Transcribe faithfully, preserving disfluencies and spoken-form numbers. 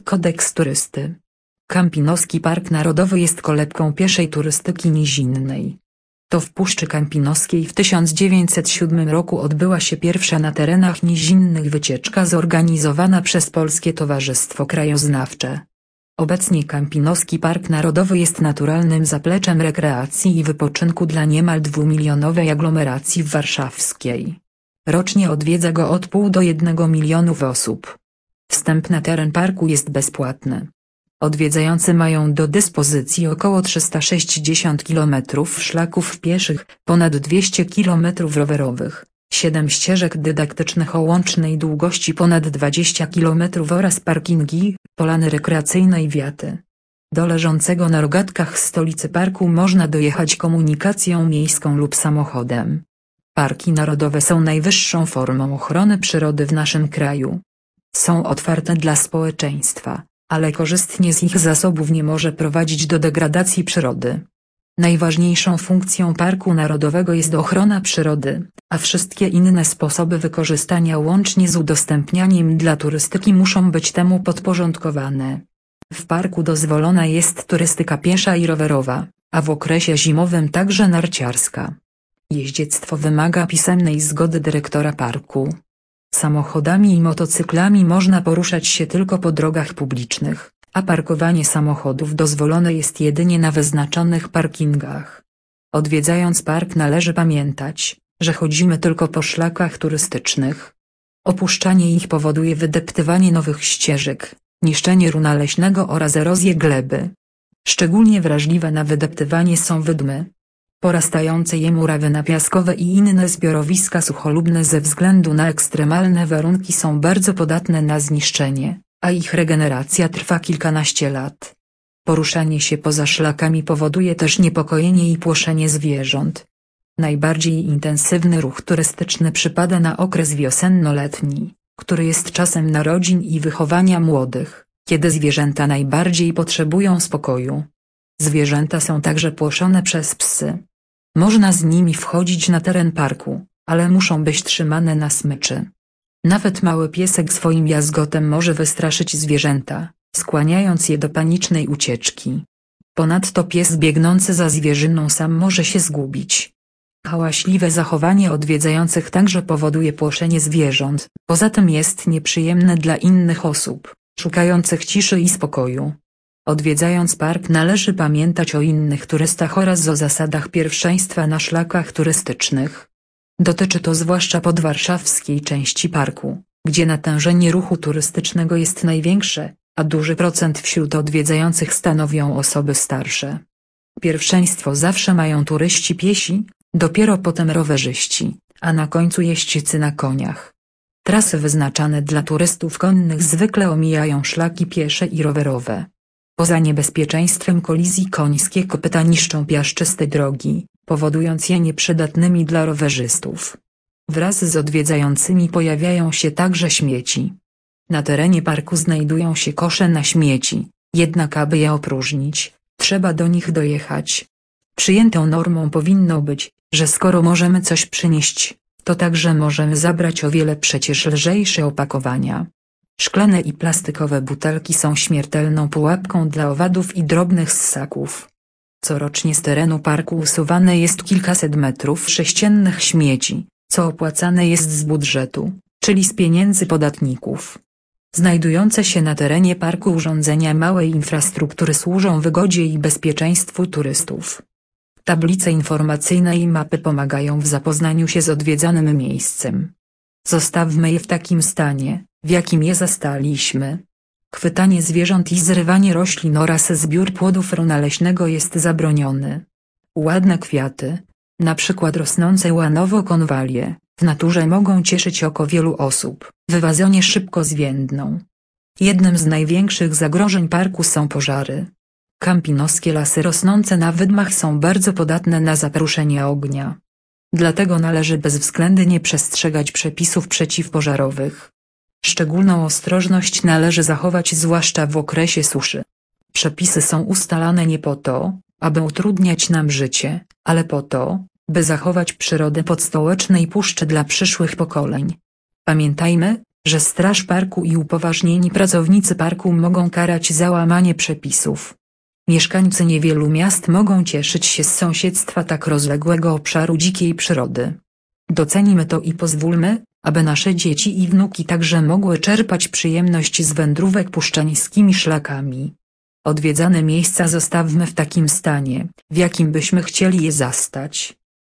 Kodeks turysty. Kampinoski Park Narodowy jest kolebką pieszej turystyki nizinnej. To w Puszczy Kampinoskiej w tysiąc dziewięćset siódmym roku odbyła się pierwsza na terenach nizinnych wycieczka zorganizowana przez Polskie Towarzystwo Krajoznawcze. Obecnie Kampinoski Park Narodowy jest naturalnym zapleczem rekreacji i wypoczynku dla niemal dwumilionowej aglomeracji warszawskiej. Rocznie odwiedza go od pół do jednego milionów osób. Wstęp na teren parku jest bezpłatny. Odwiedzający mają do dyspozycji około trzysta sześćdziesiąt kilometrów szlaków pieszych, ponad dwieście kilometrów rowerowych, siedem ścieżek dydaktycznych o łącznej długości ponad dwadzieścia kilometrów oraz parkingi, polany rekreacyjne i wiaty. Do leżącego na rogatkach stolicy parku można dojechać komunikacją miejską lub samochodem. Parki narodowe są najwyższą formą ochrony przyrody w naszym kraju. Są otwarte dla społeczeństwa, ale korzystanie z ich zasobów nie może prowadzić do degradacji przyrody. Najważniejszą funkcją Parku Narodowego jest ochrona przyrody, a wszystkie inne sposoby wykorzystania łącznie z udostępnianiem dla turystyki muszą być temu podporządkowane. W parku dozwolona jest turystyka piesza i rowerowa, a w okresie zimowym także narciarska. Jeździectwo wymaga pisemnej zgody dyrektora parku. Samochodami i motocyklami można poruszać się tylko po drogach publicznych, a parkowanie samochodów dozwolone jest jedynie na wyznaczonych parkingach. Odwiedzając park należy pamiętać, że chodzimy tylko po szlakach turystycznych. Opuszczanie ich powoduje wydeptywanie nowych ścieżek, niszczenie runa leśnego oraz erozję gleby. Szczególnie wrażliwe na wydeptywanie są wydmy. Porastające je murawy napiaskowe i inne zbiorowiska sucholubne ze względu na ekstremalne warunki są bardzo podatne na zniszczenie, a ich regeneracja trwa kilkanaście lat. Poruszanie się poza szlakami powoduje też niepokojenie i płoszenie zwierząt. Najbardziej intensywny ruch turystyczny przypada na okres wiosenno-letni, który jest czasem narodzin i wychowania młodych, kiedy zwierzęta najbardziej potrzebują spokoju. Zwierzęta są także płoszone przez psy. Można z nimi wchodzić na teren parku, ale muszą być trzymane na smyczy. Nawet mały piesek swoim jazgotem może wystraszyć zwierzęta, skłaniając je do panicznej ucieczki. Ponadto pies biegnący za zwierzyną sam może się zgubić. Hałaśliwe zachowanie odwiedzających także powoduje płoszenie zwierząt, poza tym jest nieprzyjemne dla innych osób, szukających ciszy i spokoju. Odwiedzając park należy pamiętać o innych turystach oraz o zasadach pierwszeństwa na szlakach turystycznych. Dotyczy to zwłaszcza podwarszawskiej części parku, gdzie natężenie ruchu turystycznego jest największe, a duży procent wśród odwiedzających stanowią osoby starsze. Pierwszeństwo zawsze mają turyści piesi, dopiero potem rowerzyści, a na końcu jeźdźcy na koniach. Trasy wyznaczane dla turystów konnych zwykle omijają szlaki piesze i rowerowe. Poza niebezpieczeństwem kolizji końskie kopyta niszczą piaszczyste drogi, powodując je nieprzydatnymi dla rowerzystów. Wraz z odwiedzającymi pojawiają się także śmieci. Na terenie parku znajdują się kosze na śmieci, jednak aby je opróżnić, trzeba do nich dojechać. Przyjętą normą powinno być, że skoro możemy coś przynieść, to także możemy zabrać o wiele przecież lżejsze opakowania. Szklane i plastikowe butelki są śmiertelną pułapką dla owadów i drobnych ssaków. Corocznie z terenu parku usuwane jest kilkaset metrów sześciennych śmieci, co opłacane jest z budżetu, czyli z pieniędzy podatników. Znajdujące się na terenie parku urządzenia małej infrastruktury służą wygodzie i bezpieczeństwu turystów. Tablice informacyjne i mapy pomagają w zapoznaniu się z odwiedzanym miejscem. Zostawmy je w takim stanie, w jakim je zastaliśmy. Chwytanie zwierząt i zrywanie roślin oraz zbiór płodów runa leśnego jest zabroniony. Ładne kwiaty, na przykład rosnące łanowo konwalie, w naturze mogą cieszyć oko wielu osób, w wazonie szybko zwiędną. Jednym z największych zagrożeń parku są pożary. Kampinoskie lasy rosnące na wydmach są bardzo podatne na zaproszenie ognia. Dlatego należy bezwzględnie przestrzegać przepisów przeciwpożarowych. Szczególną ostrożność należy zachować zwłaszcza w okresie suszy. Przepisy są ustalane nie po to, aby utrudniać nam życie, ale po to, by zachować przyrodę podstołecznej puszczy dla przyszłych pokoleń. Pamiętajmy, że straż parku i upoważnieni pracownicy parku mogą karać za łamanie przepisów. Mieszkańcy niewielu miast mogą cieszyć się z sąsiedztwa tak rozległego obszaru dzikiej przyrody. Docenimy to i pozwólmy, aby nasze dzieci i wnuki także mogły czerpać przyjemność z wędrówek puszczańskimi szlakami. Odwiedzane miejsca zostawmy w takim stanie, w jakim byśmy chcieli je zastać.